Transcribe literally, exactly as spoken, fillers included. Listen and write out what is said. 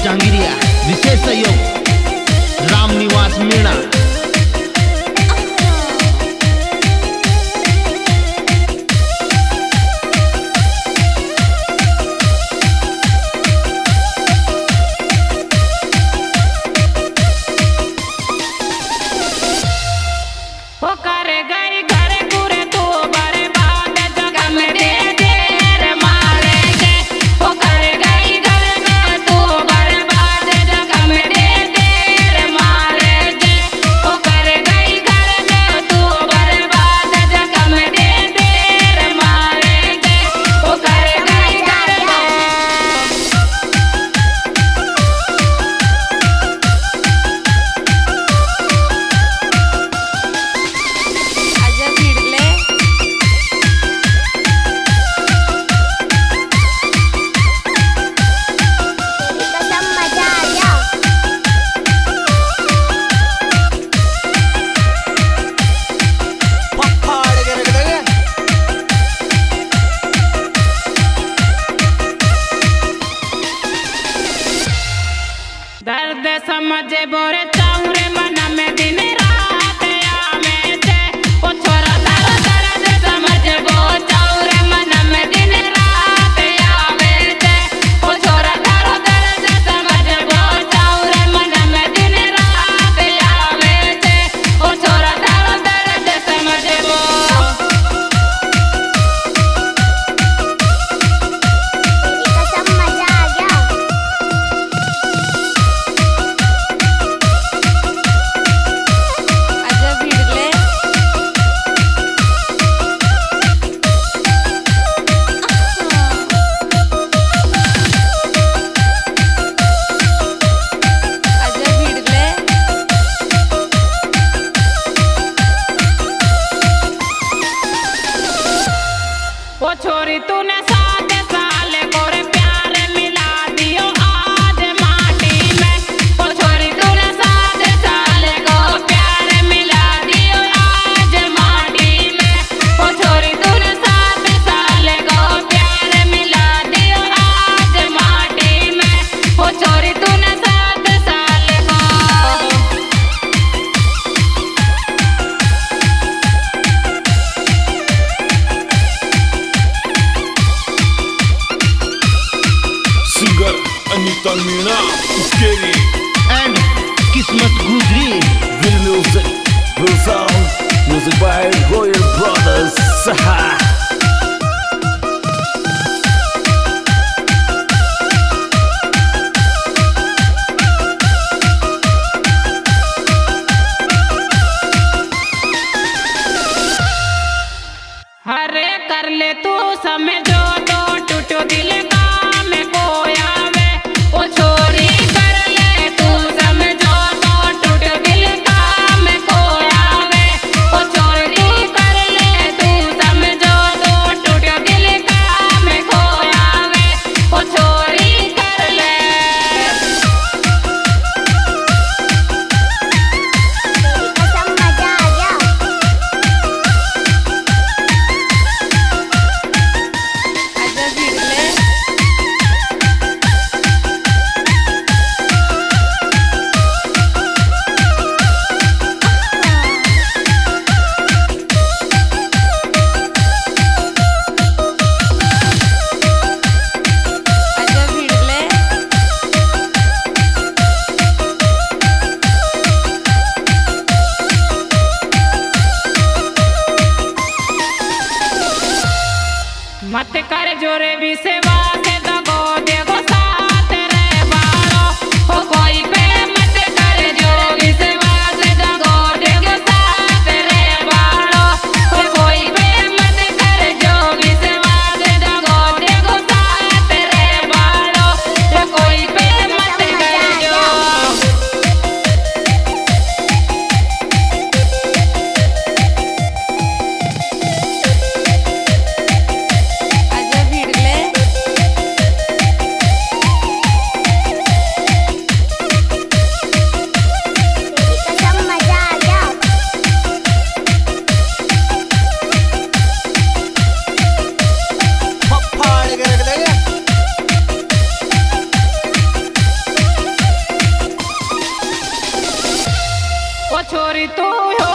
जहांगीरिया, विशेष सहयोग राम निवास मीणा। दर्द समझे बोरे चाउरे मन में दिन रात आवे छे ओ छोरा तारो दर्द समझे बो चाउरे मन में दिन रात आवे छे ओ छोरा तारो दर्द समझे बो चाउरे मन में दिन रात आवे छे ओ छोरा तारो दर्द समझे बो ओ छोरी तूने सात साल गोरे प्यार मिला दियो आज माटी में ओ छोरी तूने सात साल को प्यार मिला दियो आज माटी में ओ छोरी तूने सात साल को प्यार मिला दियो आज माटी में ओ छोरी तूने सात साल को Anita Meena, Kerry and Kismat Gujri. Will Music, Will Sound, music by Royal Brothers. हरे कर ले तू समझो तो टूटो दिल काम कोया वे ओ छोरी कर ले तू समझो तो टूटो दिल काम कोया वे ओ छोरी कर ले तू समझो छोरी तू हो